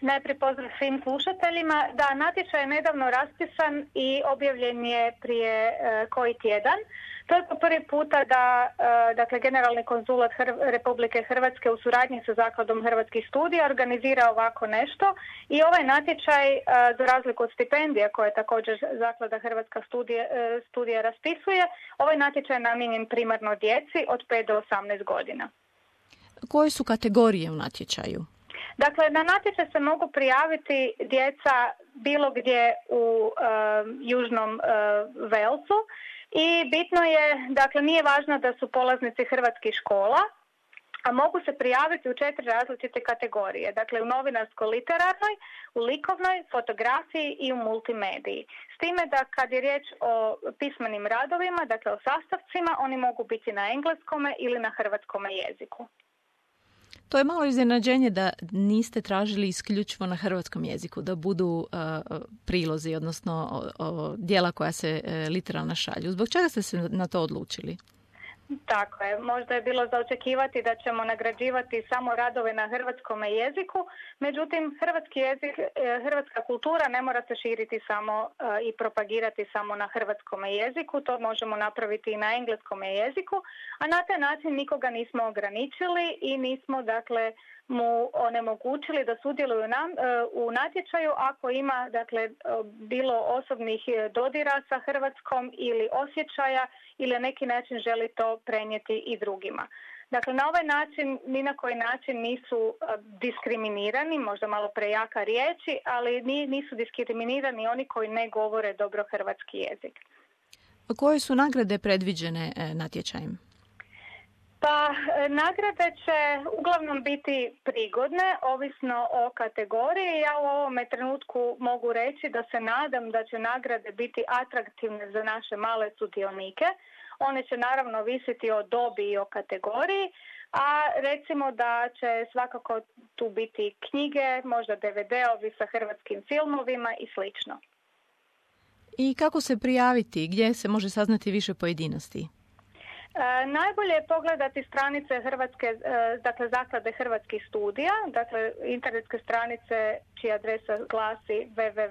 Najprije pozdrav svim slušateljima. Da, natječaj je nedavno raspisan i objavljen je prije koji tjedan. To je po prvi puta da dakle, Generalni konzulat Republike Hrvatske u suradnji sa Zakladom Hrvatskih studija organizira ovako nešto i ovaj natječaj, za razliku od stipendija koje također Zaklada Hrvatska studija raspisuje, ovaj natječaj je namijenjen primarno djeci od 5 do 18 godina. Koje su kategorije u natječaju? Dakle, na natječaj se mogu prijaviti djeca bilo gdje u Južnom Velsu i bitno je, dakle, nije važno da su polaznici hrvatskih škola, a mogu se prijaviti u 4 različite kategorije. Dakle, u novinarsko-literarnoj, u likovnoj, fotografiji i u multimediji. S time da kad je riječ o pismenim radovima, dakle o sastavcima, oni mogu biti na engleskome ili na hrvatskome jeziku. To je malo iznenađenje da niste tražili isključivo na hrvatskom jeziku, da budu prilozi, odnosno djela koja se literalno šalju. Zbog čega ste se na to odlučili? Tako je. Možda je bilo za očekivati da ćemo nagrađivati samo radove na hrvatskome jeziku, međutim hrvatski jezik, hrvatska kultura ne mora se širiti samo i propagirati samo na hrvatskome jeziku, to možemo napraviti i na engleskome jeziku, a na taj način nikoga nismo ograničili i nismo dakle mu onemogućili da sudjeluju u natječaju ako ima dakle bilo osobnih dodira sa Hrvatskom ili osjećaja ili na neki način želi to prenijeti i drugima. Dakle, na ovaj način, ni na koji način nisu diskriminirani, možda malo prejaka riječi, ali nisu diskriminirani oni koji ne govore dobro hrvatski jezik. Koje su nagrade predviđene natječajem? Pa, nagrade će uglavnom biti prigodne, ovisno o kategoriji. Ja u ovome trenutku mogu reći da se nadam da će nagrade biti atraktivne za naše male sudionike. One će naravno visiti o dobi i o kategoriji, a recimo da će svakako tu biti knjige, možda DVD-ovi sa hrvatskim filmovima i slično. I kako se prijaviti? Gdje se može saznati više pojedinosti? Najbolje je pogledati stranice Hrvatske, dakle Zaklade Hrvatskih studija, dakle internetske stranice čija adresa glasi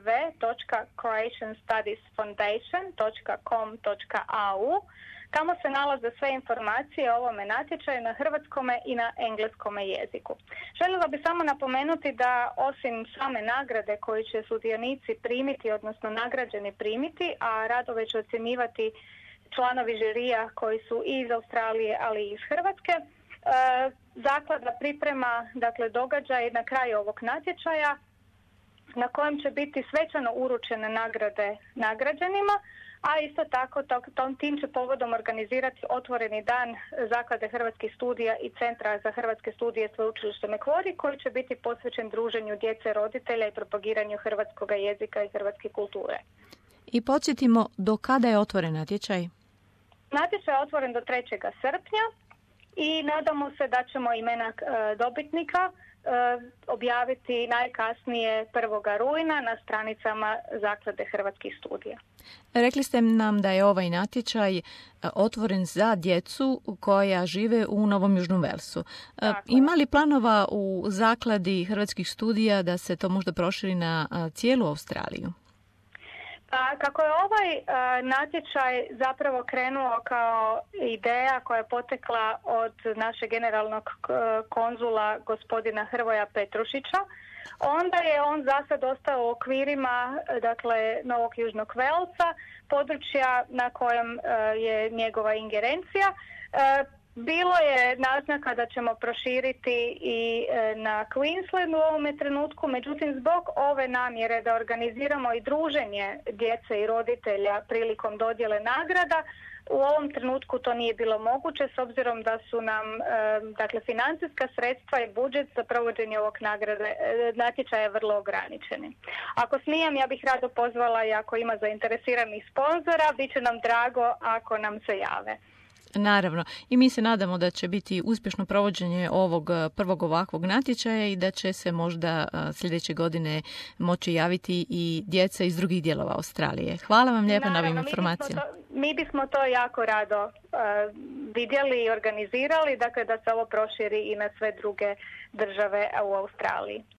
www.croatianstudiesfoundation.com.au. Tamo se nalaze sve informacije o ovome natječaju na hrvatskome i na engleskome jeziku. Željela bih samo napomenuti da osim same nagrade koju će sudionici primiti, odnosno nagrađeni primiti, a radove će ocjenjivati članovi žirija koji su i iz Australije, ali i iz Hrvatske, Zaklada priprema dakle, događaj na kraju ovog natječaja na kojem će biti svečano uručene nagrade nagrađenima, a isto tako tim će povodom organizirati otvoreni dan Zaklade Hrvatskih studija i Centra za hrvatske studije Sveučilište Macquarie koji će biti posvećen druženju djece roditelja i propagiranju hrvatskog jezika i hrvatske kulture. I podsjetimo, do kada je otvoren natječaj? Natječaj je otvoren do 3. srpnja i nadamo se da ćemo imena dobitnika objaviti najkasnije 1. rujna na stranicama Zaklade Hrvatskih studija. Rekli ste nam da je ovaj natječaj otvoren za djecu koja žive u Novom Južnom Velsu. Ima li planova u Zakladi Hrvatskih studija da se to možda proširi na cijelu Australiju? Kako je ovaj natječaj zapravo krenuo kao ideja koja je potekla od našeg generalnog konzula gospodina Hrvoja Petrušića, onda je on za sad ostao u okvirima dakle, Novog Južnog Velsa, područja na kojem je njegova ingerencija. Bilo je naznaka da ćemo proširiti i na Queensland u ovome trenutku, međutim zbog ove namjere da organiziramo i druženje djece i roditelja prilikom dodjele nagrada, u ovom trenutku to nije bilo moguće s obzirom da su nam dakle, financijska sredstva i budžet za provođenje ovog natječaja vrlo ograničeni. Ako smijem, ja bih rado pozvala i ako ima zainteresiranih sponzora, bit će nam drago ako nam se jave. Naravno. I mi se nadamo da će biti uspješno provođenje ovog prvog ovakvog natječaja i da će se možda sljedeće godine moći javiti i djeca iz drugih dijelova Australije. Hvala vam lijepo na ovim informacijama. Mi bismo to jako rado vidjeli i organizirali, dakle da se ovo proširi i na sve druge države u Australiji.